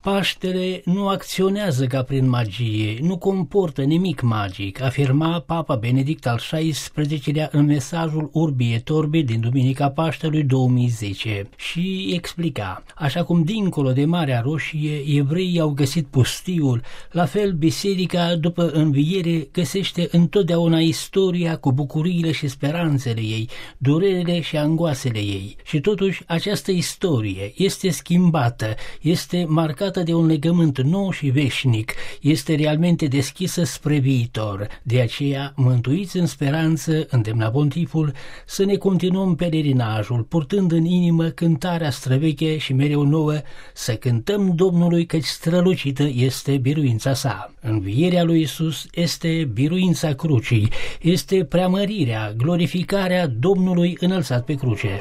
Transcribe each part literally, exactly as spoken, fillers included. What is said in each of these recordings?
Paștele nu acționează ca prin magie, nu comportă nimic magic, afirma Papa Benedict al șaisprezecelea în mesajul Urbi et Orbi din Duminica Paștelui două mii zece și explica: așa cum dincolo de Marea Roșie evreii au găsit pustiul, la fel biserica după înviere găsește întotdeauna istoria cu bucuriile și speranțele ei, durerile și angoasele ei. Și totuși această istorie este schimbată, este marcată de un legământ nou și veșnic, este realmente deschisă spre viitor. De aceea, mântuiți în speranță, îndemna pontiful, să ne continuăm pelerinajul, purtând în inimă cântarea străveche și mereu nouă, să cântăm Domnului căci strălucită este biruința sa. Învierea lui Iisus este biruința crucii, este preamărirea, glorificarea Domnului înălțat pe cruce.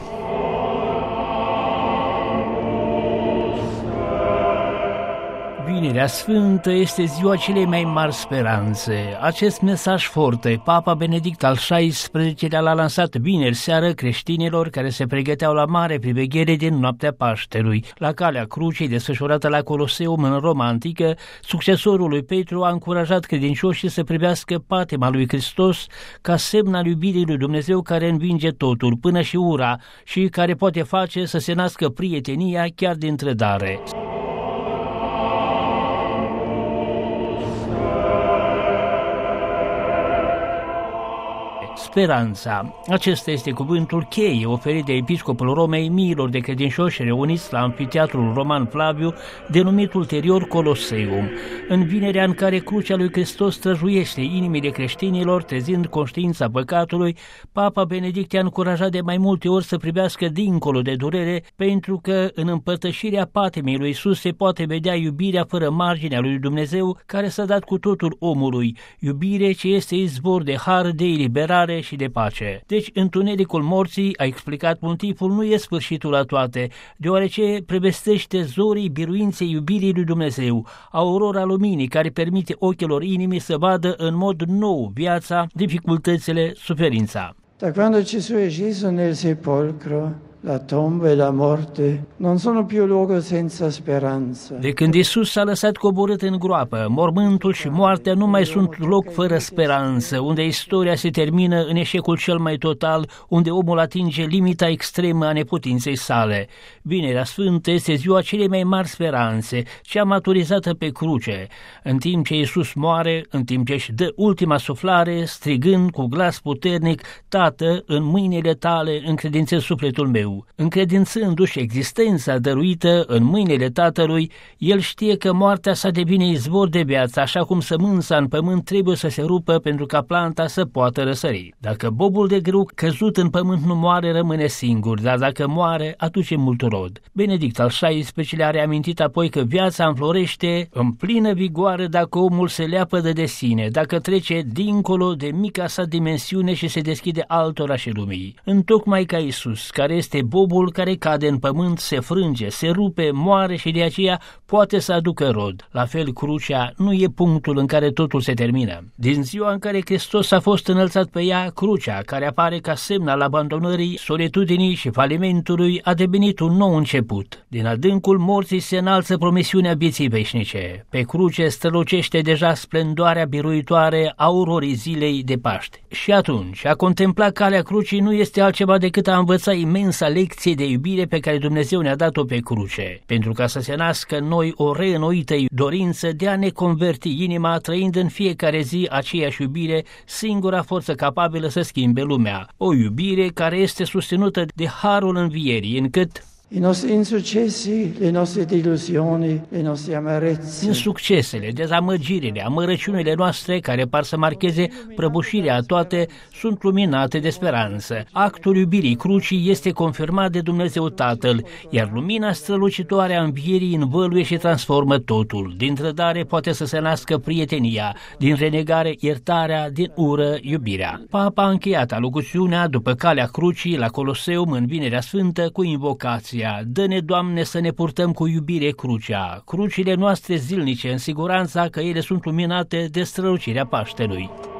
Vinerea Sfântă este ziua celei mai mari speranțe. Acest mesaj forte, Papa Benedict al șaisprezecelea l-a lansat vineri seară creștinilor care se pregăteau la mare priveghere din noaptea Paștelui. La calea crucii desfășurată la Coloseum în Roma antică, succesorul lui Petru a încurajat credincioșii să privească patima lui Hristos ca semn al iubirii lui Dumnezeu care învinge totul, până și ura, și care poate face să se nască prietenia chiar din trădare. Speranța. Acesta este cuvântul cheie oferit de episcopul Romei miilor de credincioși reuniți la Amfiteatrul Roman Flaviu, denumit ulterior Coloseum, în vinerea în care crucea lui Hristos străjuiește inimile creștinilor, trezind conștiința păcatului. Papa Benedict i-a încurajat de mai multe ori să privească dincolo de durere, pentru că în împărtășirea patimii lui Iisus se poate vedea iubirea fără marginea lui Dumnezeu, care s-a dat cu totul omului, iubire ce este izvor de har, de eliberare și de pace. Deci, întunericul morții, a explicat pontiful, nu e sfârșitul la toate, deoarece prevestește zorii biruinței iubirii lui Dumnezeu, aurora luminii care permite ochilor inimii să vadă în mod nou viața, dificultățile, suferința. Da quando Gesù è sceso nel sepolcro, la tomba e la morte non sono più luogo senza speranza. De când Iisus s-a lăsat coborât în groapă, mormântul și moartea nu mai sunt loc fără speranță, unde istoria se termină în eșecul cel mai total, unde omul atinge limita extremă a neputinței sale. Vinerea Sfântă este ziua celei mai mari speranțe, cea maturizată pe cruce, în timp ce Iisus moare, în timp ce își dă ultima suflare, strigând cu glas puternic: Tată, în mâinile tale încredințez sufletul meu. Încredințându-și existența dăruită în mâinile Tatălui, el știe că moartea sa devine izvor de viață, așa cum sămânța în pământ trebuie să se rupă pentru ca planta să poată răsări. Dacă bobul de grâu căzut în pământ nu moare, rămâne singur, dar dacă moare, aduce mult rod. Benedict al șaisprezecelea a reamintit apoi că viața înflorește în plină vigoare dacă omul se leapădă de sine, dacă trece dincolo de mica sa dimensiune și se deschide altora și lumii. Întocmai ca Iisus, care este bobul care cade în pământ, se frânge, se rupe, moare și de aceea poate să aducă rod. La fel, crucea nu e punctul în care totul se termină. Din ziua în care Hristos a fost înălțat pe ea, crucea, care apare ca semn al abandonării, solitudinii și falimentului, a devenit un nou început. Din adâncul morții se înalță promisiunea vieții veșnice. Pe cruce strălucește deja splendoarea biruitoare a aurorii zilei de Paște. Și atunci, a contempla calea crucii nu este altceva decât a învăța imensa lecție de iubire pe care Dumnezeu ne-a dat-o pe cruce, pentru ca să se nască în noi o reînnoită dorință de a ne converti inima, trăind în fiecare zi aceeași iubire, singura forță capabilă să schimbe lumea. O iubire care este susținută de harul învierii, încât I nostri insuccessi, le nostre delusioni, le nostre amarezze. În succesele, dezamăgirile, amărăciunile noastre, care par să marcheze prăbușirea a toate, sunt luminate de speranță. Actul iubirii crucii este confirmat de Dumnezeu Tatăl, iar lumina strălucitoare a învierii învăluie și transformă totul. Din trădare poate să se nască prietenia, din renegare iertarea, din ură iubirea. Papa a încheiat alocuțiunea după calea crucii la Coloseum în Vinerea Sfântă cu invocația: Dă-ne, Doamne, să ne purtăm cu iubire crucea, crucile noastre zilnice, în siguranța că ele sunt luminate de strălucirea Paștelui.